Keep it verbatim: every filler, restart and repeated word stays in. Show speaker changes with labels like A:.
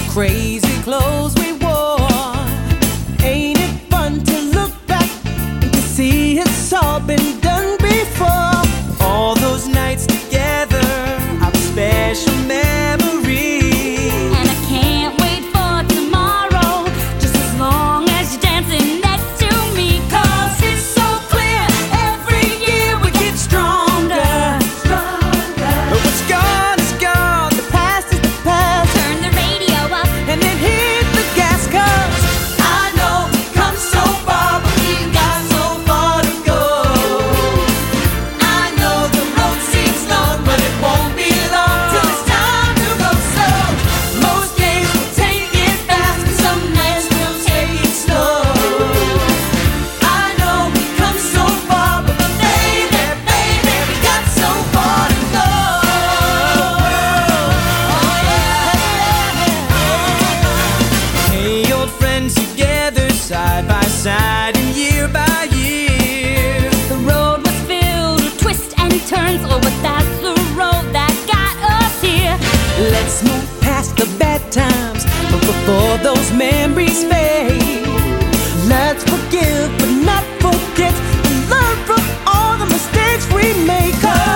A: crazy clothes we wore. Ain't it fun to look back and to see it's all been done before? All those nights together are special memories,
B: and I can't wait for tomorrow, just as long as you're dancing next to me. 'Cause it's so clear, every year we get stronger, stronger.
A: but what's gone is gone, the past is the past.
B: Turn the radio up
A: And then hit the gas, 'cause I know we've come so far, but we've got so far to go. I know the road seems long, but it won't be long till it's time to go. So most days we'll take it fast, and some nights we'll take it slow. I know we've come so far, but baby, baby, we got so far to go. Hey, old friends together, side by side, and year by year.
B: the road was filled with twists and turns. Oh, but that's the road that got us here.
A: Let's move past the bad times, but before those memories fade, let's forgive but not forget, and learn from all the mistakes we make. 'Cause